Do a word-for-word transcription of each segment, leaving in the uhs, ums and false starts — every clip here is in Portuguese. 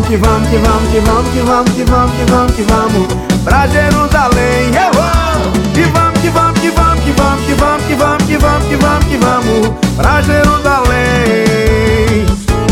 que vamos, que vamos, que vamos, que vamos, que vamos, que vamos, que vamos pra Jerusalém. Eu vou. Que vamos, que vamos, que vamos, que vamos, que vamos, que vamos, que vamos, que vamos, que vamos pra Jerusalém.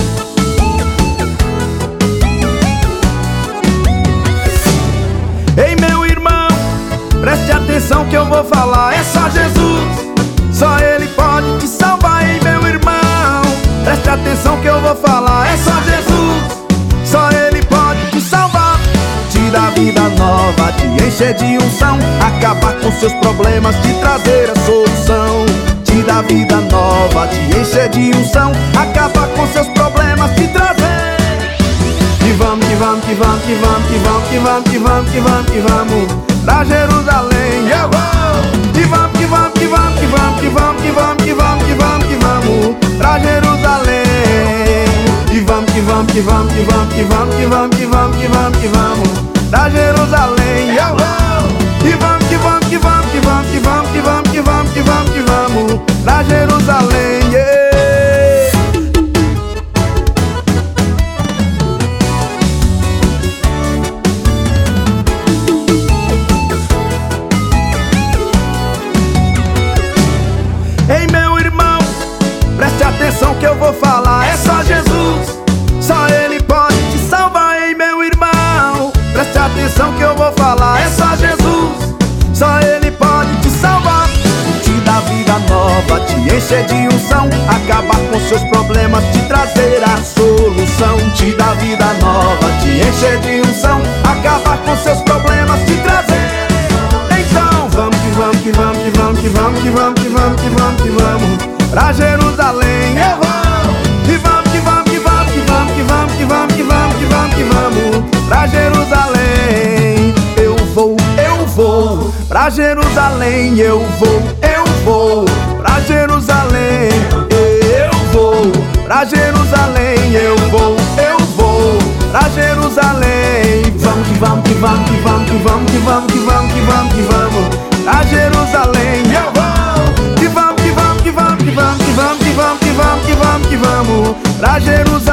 Ei, meu irmão, preste atenção que eu vou falar. É só Jesus, só Ele pode te salvar. Ei, meu irmão, preste atenção que eu vou falar. É só Jesus, só Ele pode te salvar. Te dar vida nova, te encher de unção, acabar com seus problemas, te trazer a solução. Te dar vida nova, te encher de unção, acabar com seus problemas, te trazer. Que vamos, que vamos, que vamos, que vamos, que vamos, que vamos, que vamos, que vamos, que vamos pra Jerusalém. Eu vou. Que vamos, que vamos, que vamos, que vamos, que vamos, que vamos, que vamos, que vamos, que vamos pra Jerusalém. Que vamos, que vamos, que vamos, que vamos, que vamos, que vamos, que vamos, que vamos, que vamos pra Jerusalém. Eu vou. Que vamos, que vamos, que vamos, que vamos, que vamos, que vamos, que vamos, que vamos, que vamos pra Jerusalém. Yeah. Ei, meu irmão, preste atenção que eu vou falar. É só Jesus, só Ele pode te salvar. Ei, meu irmão, preste atenção que eu vou falar. É só Jesus, só Ele pode te salvar. Te dar vida nova, te encher de unção, acabar com seus problemas, te trazer a solução. Te dar vida nova, te encher de unção, acabar com seus problemas, te trazer. Então vamos que vamos, que vamos, que vamos, que vamos, que vamos, que vamos, que vamos, que vamos pra Jerusalém. Eu vou. Que vamos, que vamos, que vamos, que vamos, que vamos, que vamos, que vamos, que vamos, que vamos pra Jerusalém. Eu vou, eu vou pra Jerusalém. Eu vou, eu vou pra Jerusalém. Eu vou pra Jerusalém. Eu vou, eu vou pra Jerusalém. Vamos que vamos, que vamos, que vamos, que vamos, que vamos, que vamos, que vamos, que vamos pra Jerusalém. Eu vou. Que vamos, que vamos, que vamos, que vamos, que vamos, que vamos, que vamos, que vamos, que vamos pra Jerusalém.